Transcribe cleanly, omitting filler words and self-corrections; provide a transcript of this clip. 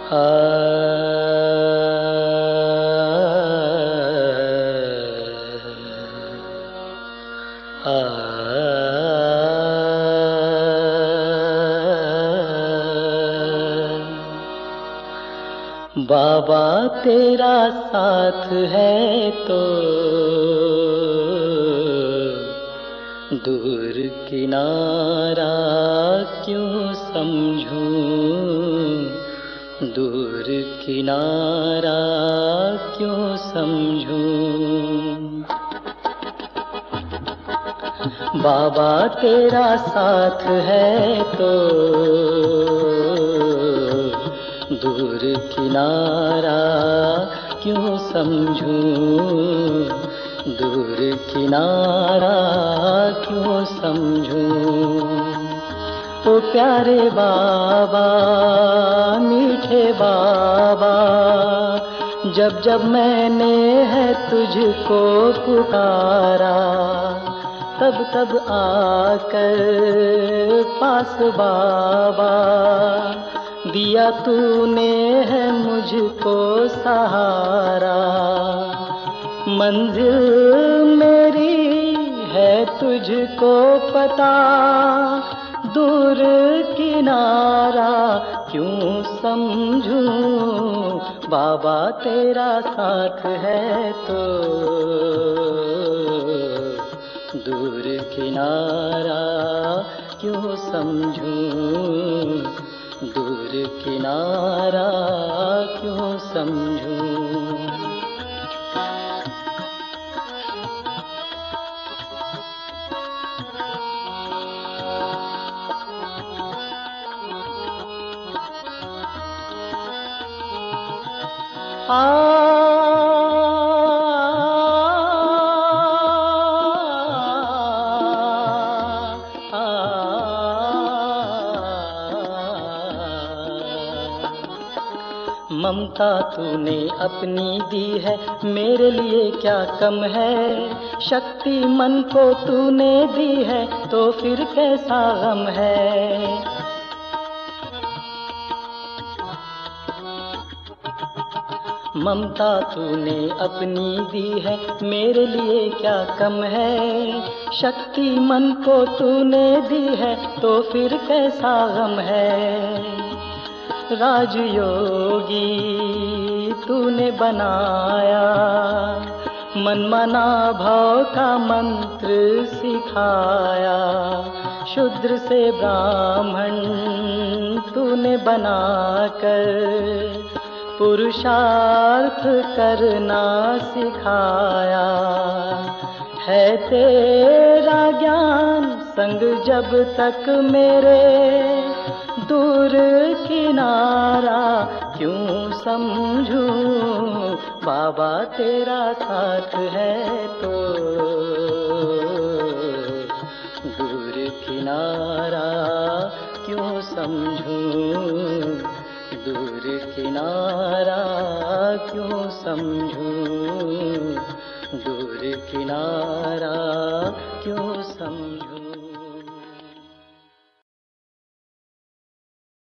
आ, बाबा तेरा साथ है तो दूर किनारा क्यों समझूं, दूर किनारा क्यों समझूं। बाबा तेरा साथ है तो दूर किनारा क्यों समझूं, दूर किनारा क्यों समझूं। ओ प्यारे बाबा, मीठे बाबा, जब जब मैंने है तुझको पुकारा, तब तब आकर पास बाबा दिया तूने है मुझको सहारा। मंजिल मेरी है तुझको पता, दूर किनारा क्यों समझूं। बाबा तेरा साथ है तो दूर किनारा क्यों समझूं, दूर किनारा क्यों समझूं। ममता तूने अपनी दी है, मेरे लिए क्या कम है। शक्ति मन को तूने दी है, तो फिर कैसा गम है। ममता तूने अपनी दी है, मेरे लिए क्या कम है। शक्ति मन को तूने दी है, तो फिर कैसा गम है। राजयोगी तूने बनाया, मनमना भाव का मंत्र सिखाया। शूद्र से ब्राह्मण तूने बनाकर पुरुषार्थ करना सिखाया। है तेरा ज्ञान संग जब तक मेरे, दूर किनारा क्यों समझूं। बाबा तेरा साथ है तो दूर किनारा क्यों समझूं, दूर किनारा क्यों समझूं, दूर किनारा क्यों